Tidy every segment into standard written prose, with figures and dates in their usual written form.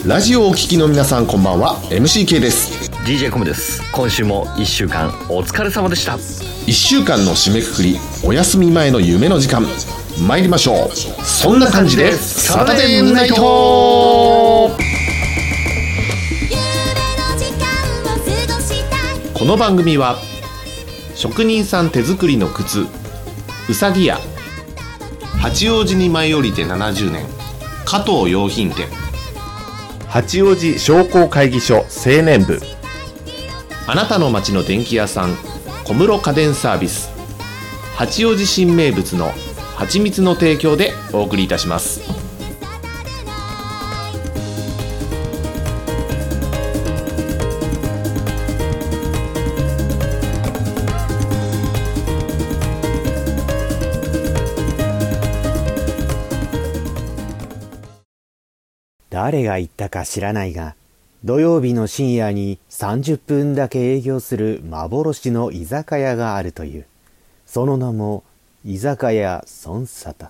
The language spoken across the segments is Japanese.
ラジオをお聞きの皆さんこんばんは。 MCK です。 DJ コムです。今週も1週間お疲れ様でした。 1週間の締めくくり、お休み前の夢の時間、参りましょう。そんな感じでサタデーナイト。この番組は職人さん手作りの靴うさぎ屋、八王子に舞い降りて70年加藤洋品店、八王子商工会議所青年部、あなたの街の電気屋さん小室家電サービス、八王子新名物の蜂蜜の提供でお送りいたします。 誰が言ったか知らないが、土曜日の深夜に30分だけ営業する幻の居酒屋があるという。その名も居酒屋孫沙汰。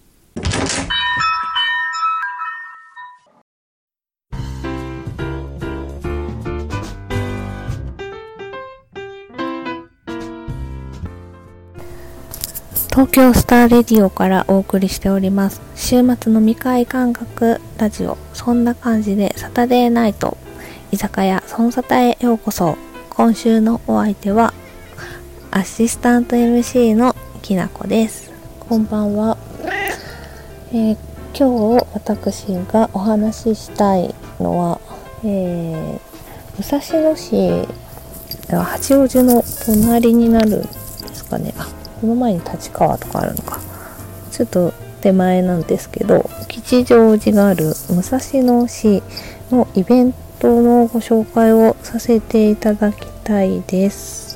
東京スターレディオからお送りしております。週末の未開感覚ラジオ、そんな感じでサタデーナイト、居酒屋孫沙汰へようこそ。今週のお相手はアシスタント MC のきなこです。こんばんは。今日私がお話ししたいのは、武蔵野市、八王子の隣になるんですかね。この前に立川とかあるのか、ちょっと手前なんですけど、吉祥寺がある武蔵野市のイベントのご紹介をさせていただきたいです。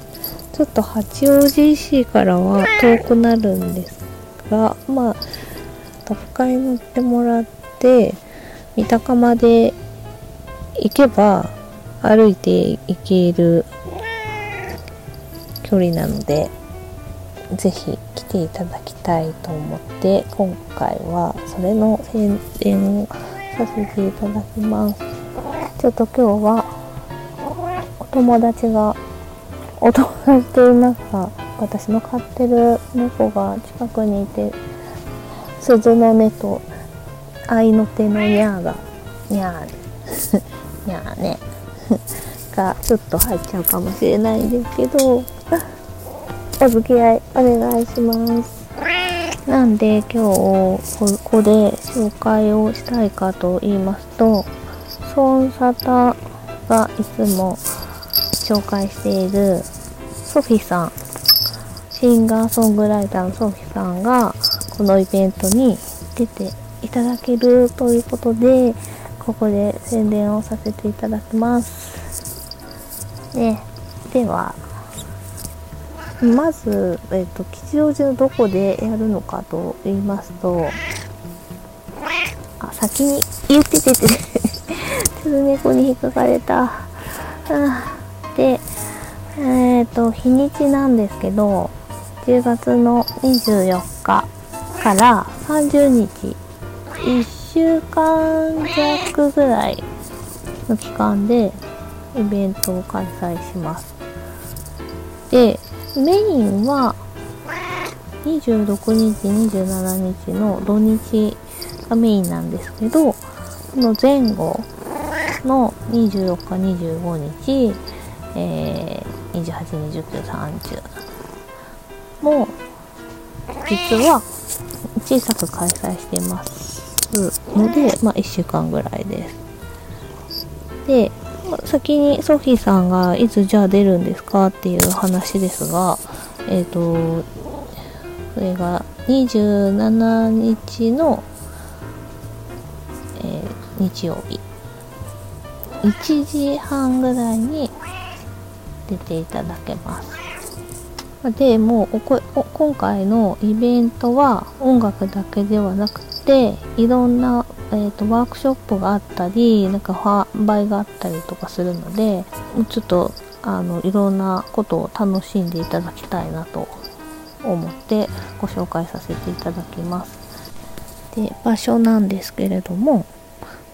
ちょっと八王子市からは遠くなるんですが、特会乗ってもらって三鷹まで行けば歩いて行ける距離なので、ぜひ来ていただきたいと思って、今回はそれの宣伝をさせていただきます。ちょっと今日はお友達と言いますか、私の飼ってる猫が近くにいて、鈴の音と愛の手のニャーがニャーニャーねがちょっと入っちゃうかもしれないんですけど、お付き合いお願いします。なんで今日ここで紹介をしたいかと言いますと、孫沙汰がいつも紹介しているソフィさん、シンガーソングライターのソフィさんがこのイベントに出ていただけるということで、ここで宣伝をさせていただきますね。ではまず、吉祥寺のどこでやるのかと言いますと、先に言ってて手猫に引っかかれた。で、日にちなんですけど、10月の24日から30日、1週間弱ぐらいの期間でイベントを開催します。で、メインは26日、27日の土日がメインなんですけど、その前後の24日、25日、28、29、30も実は小さく開催していますので、1週間ぐらいです。で、先にソフィーさんがいつじゃあ出るんですかっていう話ですが、それが27日の、日曜日1時半ぐらいに出ていただけます。でも今回のイベントは音楽だけではなくて、いろんな、ワークショップがあったり、販売があったりとかするので、ちょっといろんなことを楽しんでいただきたいなと思ってご紹介させていただきます。で、場所なんですけれども、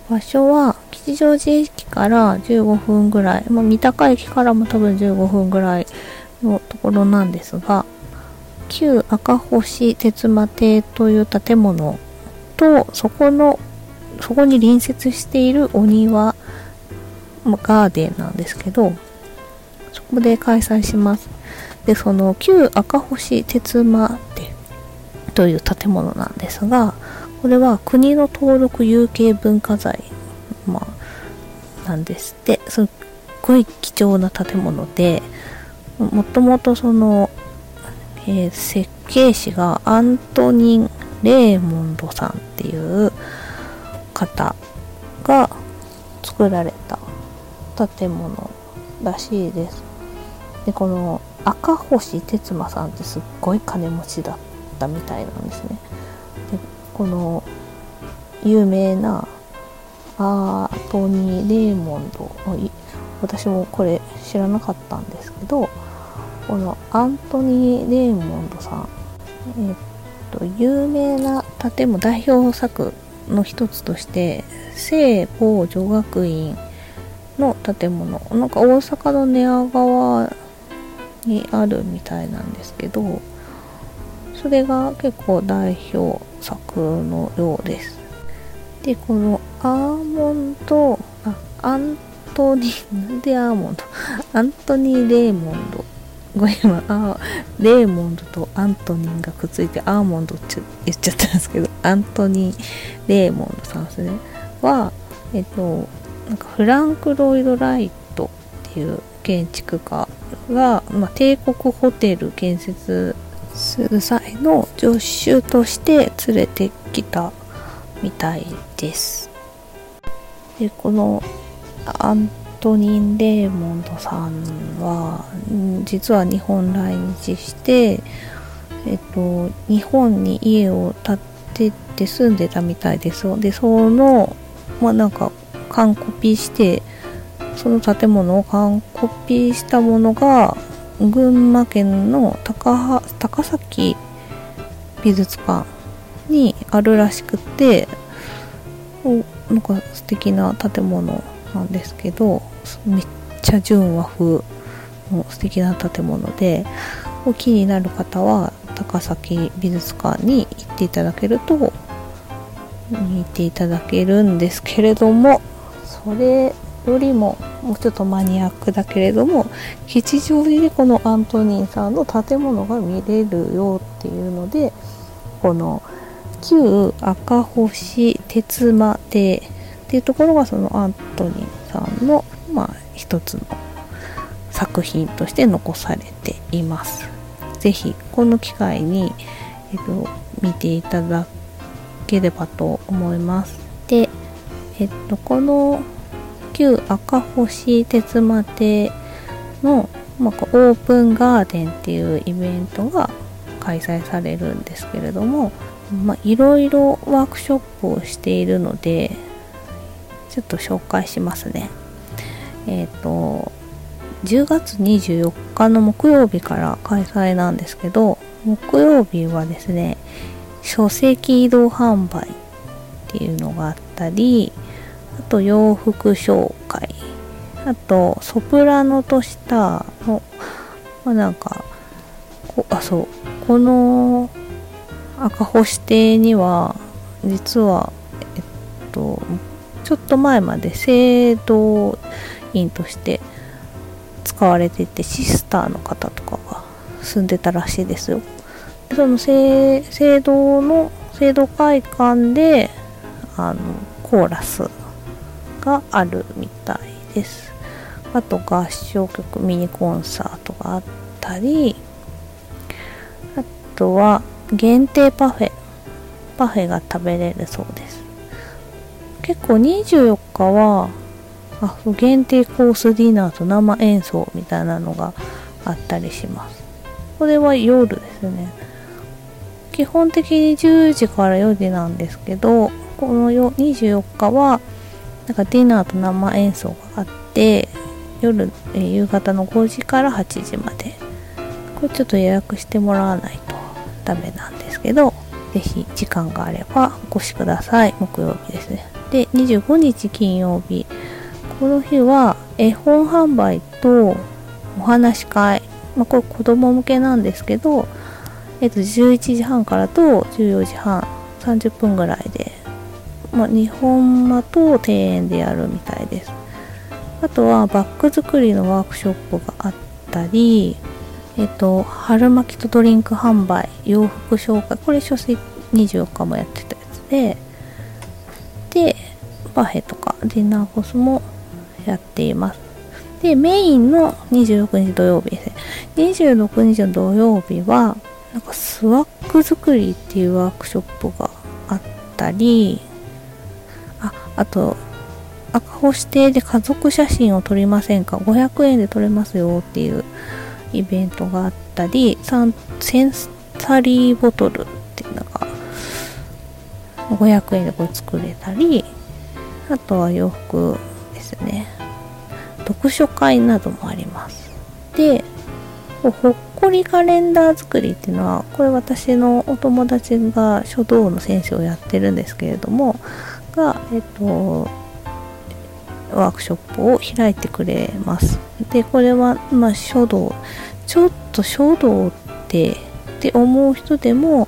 場所は吉祥寺駅から15分ぐらい、三鷹駅からも多分15分ぐらいのところなんですが、旧赤星鉄馬亭という建物と、そこに隣接しているお庭、ガーデンなんですけど、そこで開催します。で、その旧赤星鉄馬亭という建物なんですが、これは国の登録有形文化財、なんですって。すっごい貴重な建物で、もともとその、設計士がアントニン・レーモンドさんっていう方が作られた建物らしいです。で、この赤星鉄馬さんってすっごい金持ちだったみたいなんですね。で、この有名なアートニー・レーモンド、私もこれ知らなかったんですけど、このアントニー・レーモンドさん、有名な建物、代表作の一つとして聖母女学院の建物、なんか大阪の寝屋川にあるみたいなんですけど、それが結構代表作のようです。で、このアントニー・レーモンド、レーモンドとアントニーがくっついてアーモンドって言っちゃったんですけど、アントニー・レーモンドさんですねは、なんかフランク・ロイド・ライトっていう建築家が、帝国ホテル建設する際の助手として連れてきたみたいです。で、このアントニン・レーモンドさんは実は日本来日して、日本に家を建てて住んでたみたいです。で、そのなんか完コピーして、その建物を完コピーしたものが群馬県の高崎美術館にあるらしくて、なんか素敵な建物なんですけど、めっちゃ純和風の素敵な建物で、気になる方は高崎美術館に行っていただけると見ていただけるんですけれども、それよりももうちょっとマニアックだけれども、吉祥寺でこのアントニンさんの建物が見れるよっていうので、この旧赤星鉄馬亭っていうところがそのアントニンさんの一つの作品として残されています。ぜひこの機会に、見ていただければと思います。で、この旧赤星鉄馬亭の、オープンガーデンっていうイベントが開催されるんですけれども、いろいろワークショップをしているのでちょっと紹介しますね。10月24日の木曜日から開催なんですけど、木曜日はですね、書籍移動販売っていうのがあったり、あと洋服紹介、あとソプラノとスターの、この赤星亭には実はちょっと前まで聖堂院として使われていて、シスターの方とかが住んでたらしいですよ。で、その聖堂会館でコーラスがあるみたいです。あと合唱曲ミニコンサートがあったり、あとは限定パフェが食べれるそうです。結構24日は限定コースディナーと生演奏みたいなのがあったりします。これは夜ですね。基本的に10時から4時なんですけど、この24日はなんかディナーと生演奏があって、夕方の5時から8時まで、これちょっと予約してもらわないとダメなんですけど、ぜひ時間があればお越しください。木曜日ですね。 で、25日金曜日、この日は絵本販売とお話し会、これ子供向けなんですけど、11時半からと14時半、30分ぐらいで、日本間と庭園でやるみたいです。あとはバッグ作りのワークショップがあったり、春巻きとドリンク販売、洋服紹介、これ書籍24日もやってたやつで、パフェとかディナーコースもやっています。で、メインの26日土曜日ですね。26日の土曜日はスワッグ作りっていうワークショップがあったり、あと赤星亭で家族写真を撮りませんか、500円で撮れますよっていうイベントがあったり、センサリーボトルっていうのが500円でこれ作れたり、あとは洋服ですね、読書会などもあります。で、ほっこりカレンダー作りっていうのは、これ私のお友達が書道の先生をやってるんですけれどもが、ワークショップを開いてくれます。で、これは書道、ちょっと書道って思う人でも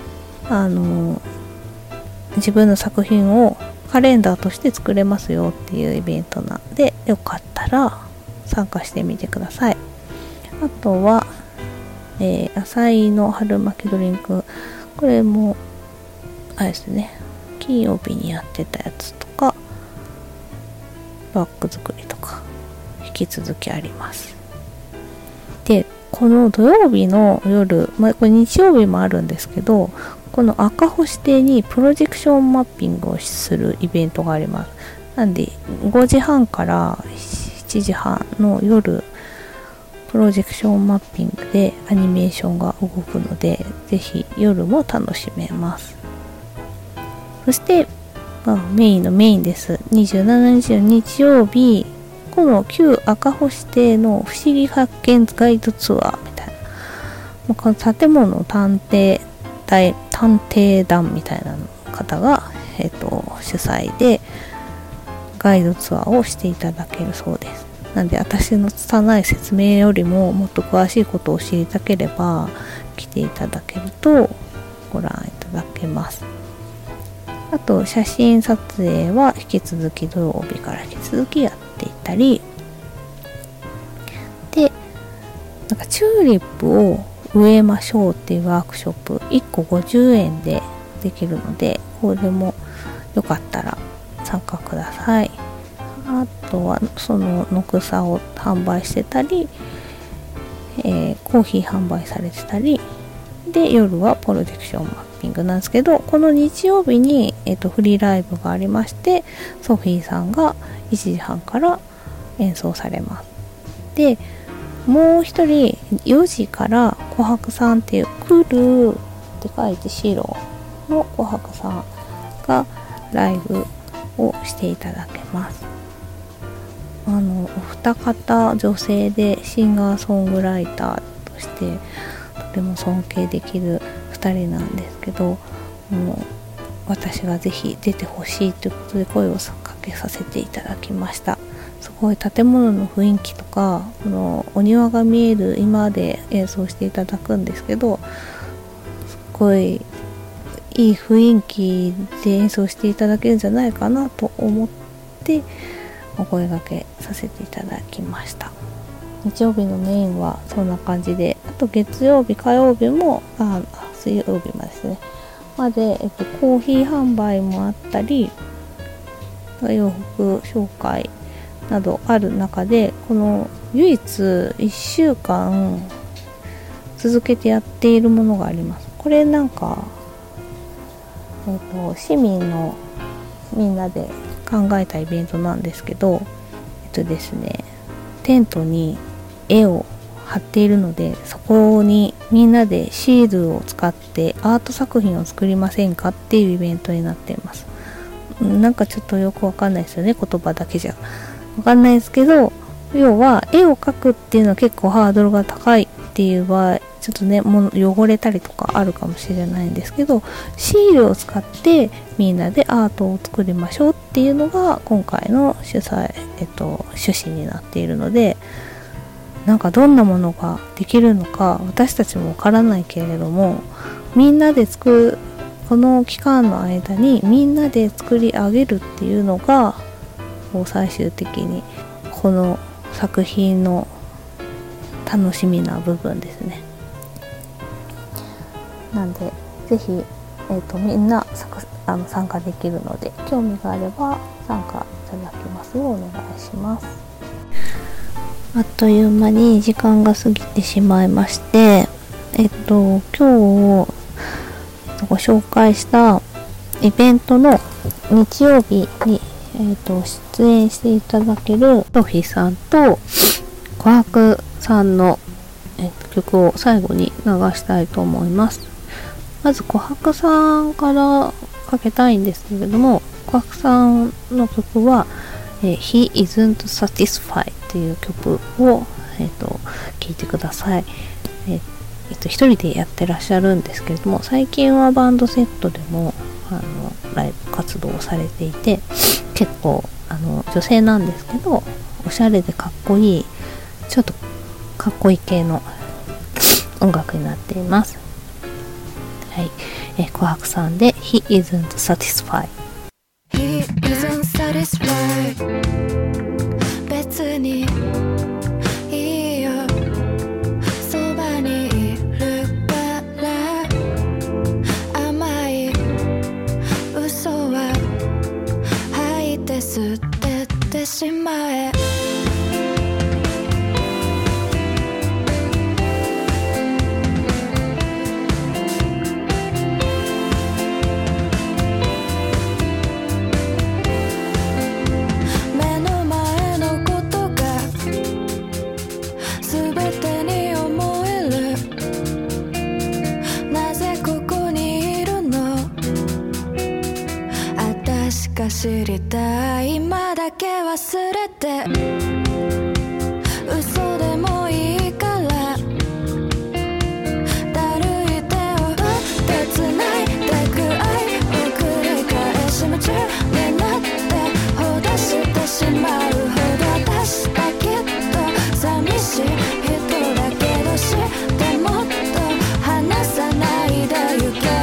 自分の作品をカレンダーとして作れますよっていうイベントなんで、よかったら参加してみてください。あとは、浅井の春巻きドリンク、これもあれですね、金曜日にやってたやつとか、バッグ作りとか引き続きあります。で、この土曜日の夜、これ日曜日もあるんですけど、この赤星亭にプロジェクションマッピングをするイベントがあります。なんで5時半から7時半の夜、プロジェクションマッピングでアニメーションが動くので、ぜひ夜も楽しめます。そして、メインのメインです。27日の日曜日、この旧赤星亭の不思議発見ガイドツアーみたいな、この建物の探偵団みたいな方が、主催でガイドツアーをしていただけるそうです。なんで、私の拙い説明よりももっと詳しいことを知りたければ来ていただけるとご覧いただけます。あと、写真撮影は引き続き土曜日から引き続きやっていたりで、チューリップを植えましょうっていうワークショップ、1個50円でできるので、これもよかったら参加ください。あとはその野草を販売してたり、コーヒー販売されてたりで、夜はプロジェクションマッピングなんですけど、この日曜日に、フリーライブがありまして、ソフィーさんが1時半から演奏されます。で、もう一人4時から琥珀さんっていう、来るって書いて白の琥珀さんがライブをしていただけます。お二方女性でシンガーソングライターとしてとても尊敬できる2人なんですけど、もう私がぜひ出てほしいということで声をかけさせていただきました。すごい建物の雰囲気とか、このお庭が見える今で演奏していただくんですけど、すごいいい雰囲気で演奏していただけるんじゃないかなと思ってお声掛けさせていただきました。日曜日のメインはそんな感じで、あと月曜日火曜日も水曜日までですねまで、コーヒー販売もあったり、洋服紹介などある中で、この唯一1週間続けてやっているものがあります。これ市民のみんなで考えたイベントなんですけど、ですね、テントに絵を貼っているので、そこにみんなでシールを使ってアート作品を作りませんかっていうイベントになっています。ちょっとよくわかんないですよね、言葉だけじゃわかんないですけど、要は絵を描くっていうのは結構ハードルが高いっっていう場合ちょっとねもう汚れたりとかあるかもしれないんですけど、シールを使ってみんなでアートを作りましょうっていうのが今回の趣旨になっているので、なんかどんなものができるのか私たちもわからないけれども、みんなでこの期間の間にみんなで作り上げるっていうのが最終的にこの作品の楽しみな部分ですね。なんでぜひ、みんな参加できるので、興味があれば参加いただけますようお願いします。あっという間に時間が過ぎてしまいまして、今日ご紹介したイベントの日曜日に、出演していただけるソフィさんと琥珀さんの、曲を最後に流したいと思います。まず琥珀さんからかけたいんですけれども、琥珀さんの曲は、He Isn't Satisfied という曲を、聴いてください。一人でやってらっしゃるんですけれども、最近はバンドセットでもライブ活動をされていて、結構女性なんですけどおしゃれでかっこいい、ちょっとかっこいい系の音楽になっています。はい、琥珀さんで He Isn't Satisfied。 He isn't satisfied。 別にいいよ、そばにいるから甘い嘘は吐いて捨ててしまえ。知りたい、今だけ忘れて、嘘でもいいからだるい手を振ってつないでく愛を繰り返し夢中になってほだしてしまうほど確かきっと寂しい人だけど、してもっと離さないでゆける。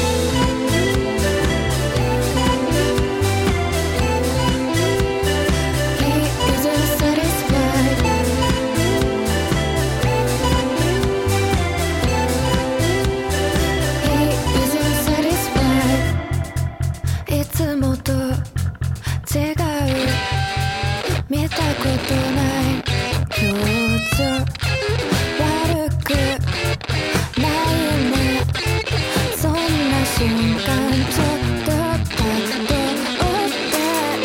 見たことない表情、悪くないね、そんな瞬間ちょっと立っておって。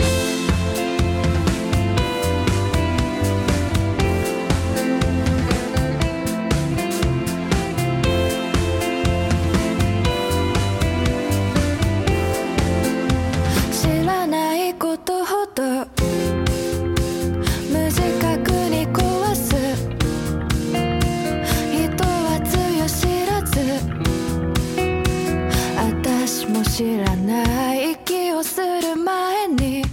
知らないことほど知らない息をする前に。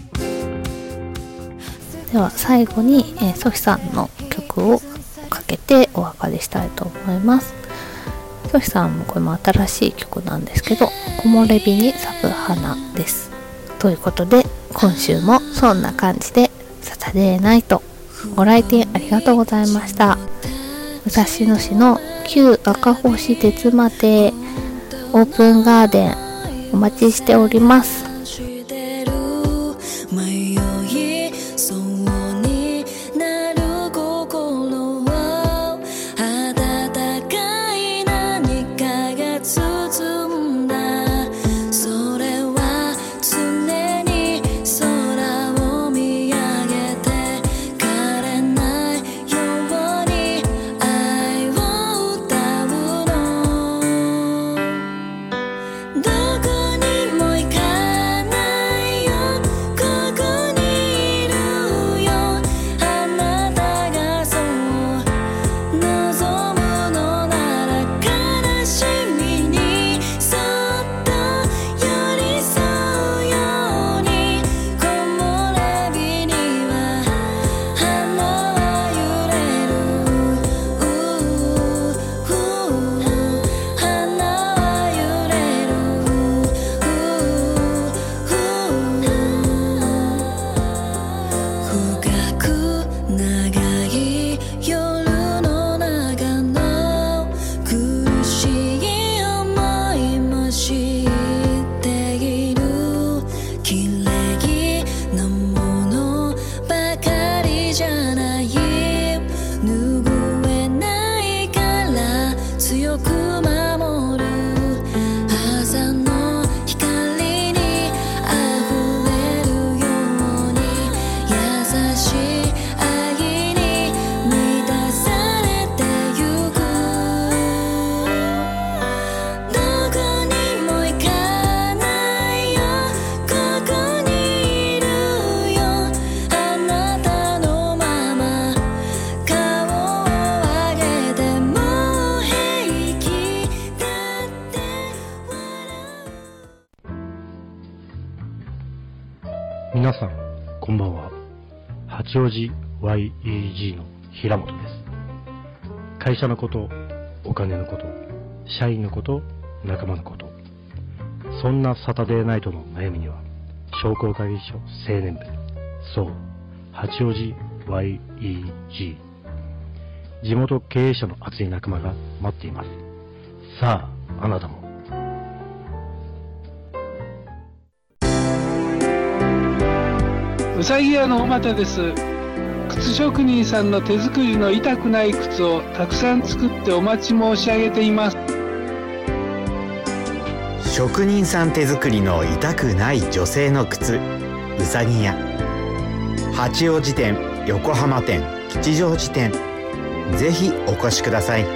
では最後に、ソフィさんの曲をかけてお別れしたいと思います。ソフィさんもこれも新しい曲なんですけど、木漏れ日に咲く花です。ということで今週もそんな感じでサタデーナイト、ご来店ありがとうございました。武蔵野市の旧赤星鉄馬亭オープンガーデンお待ちしております。 どこにも行か皆さんこんばんは。八王子 YEG の平本です。会社のこと、お金のこと、社員のこと、仲間のこと、そんなサタデーナイトの悩みには商工会議所青年部、そう八王子 YEG 地元経営者の熱い仲間が待っています。さああなたもうさぎ屋の尾又です。靴職人さんの手作りの痛くない靴をたくさん作ってお待ち申し上げています。 職人さん手作りの痛くない女性の靴、うさぎ屋。八王子店、横浜店、吉祥寺店、ぜひお越しください。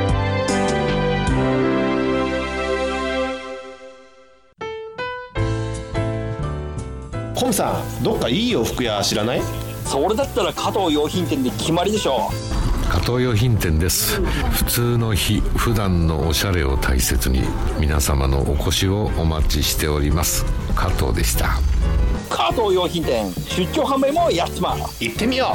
コムさん、どっかいい洋服屋知らない？ それだったら加藤洋品店で決まりでしょう。 加藤洋品店です。普通の日、普段のおしゃれを大切に皆様のお越しをお待ちしております。加藤でした。 加藤洋品店、出張販売もやっちまう。 行ってみよ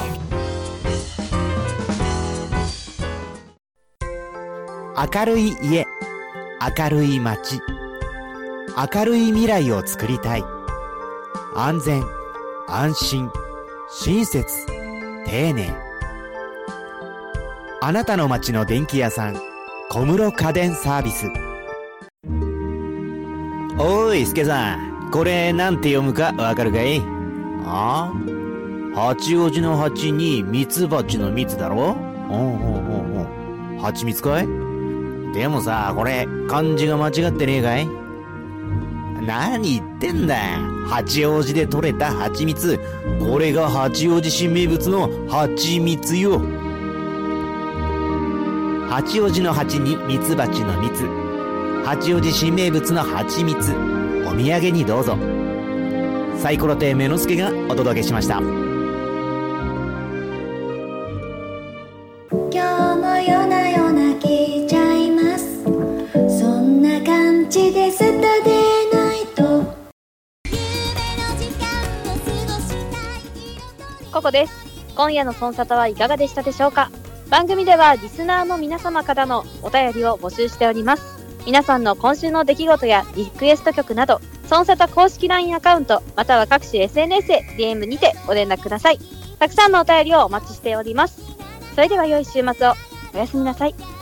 う。明るい家、明るい街、明るい未来を作りたい。安全、安心、親切、丁寧。あなたの街の電気屋さん、小室家電サービス。おい、助さん、これなんて読むかわかるかい？あ？八王子の八にミツバチのミツだろ？蜂蜜かい？でもさ、これ漢字が間違ってねえかい？何言ってんだ。八王子で採れた蜂蜜、これが八王子新名物の蜂蜜よ。八王子の蜂にミツバチの蜜、八王子新名物の蜂蜜、お土産にどうぞ。サイコロ亭目の助がお届けしました。 今日も夜な夜な聞いちゃいます。そんな感じでスタデーナイト。 ここです。今夜のソンサタはいかがでしたでしょうか？番組ではリスナーの皆様からのお便りを募集しております。皆さんの今週の出来事やリクエスト曲など、ソンサタ公式 LINE アカウント、または各種 SNS で DM にてご連絡ください。たくさんのお便りをお待ちしております。それでは良い週末を。おやすみなさい。